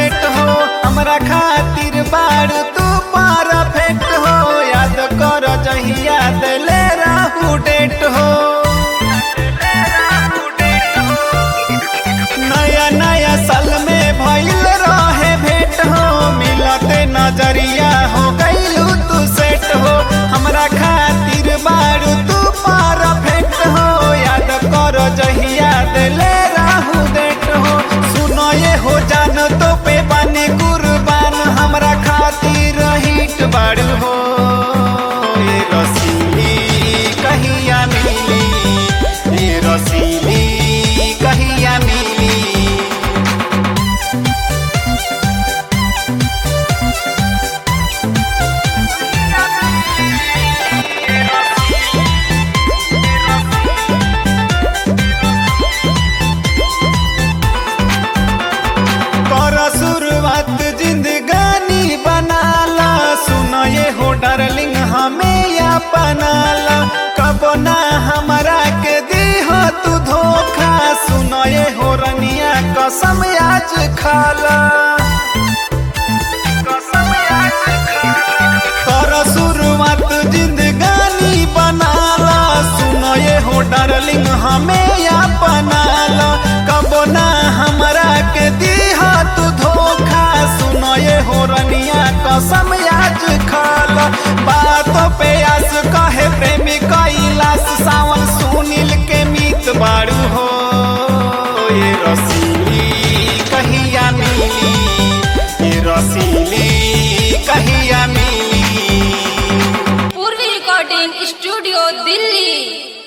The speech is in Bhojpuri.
सेट हो, हमरा खातिर बारू तू परफेक्ट हो। याद कर जहिया दिले रहू डेट हो। नया नया साल में भइल रहे भेंट हो, मिलते नजरिया हो गइलू तू सेट हो। हमरा खातिर बारू तू परफेक्ट हो। याद कर जहिया दिले रहू डेट हो। सुनो ये हो जान तो पे बने कुर्बान, हमरा खातिर हिट बारू हो। ये रसीली कहिया मिली, ये रसीली कहिया मिली। कर शुरुआत जिंदगानी बनाला, सुनो ये हो डार्लिंग हमें अपनाला। कब ना हमरा के दी हो तू धोखा, सुनो ये हो रनिया कसम आज खाला। कर शुरुआत जिंदगानी बनाला, सुनो ये हो डार्लिंग हमें अपनाला। कब ना हमरा के दी हो तू धोखा, सुनो ये हो रनिया कसम आज खाला। बातों पे आस कहे प्रेमी कैलाश, सावन सुनील के मीत बारू हो। ये रसीली कहिया मिली, ये रसीली कहिया मिली। पूर्वी रिकॉर्डिंग स्टूडियो दिल्ली।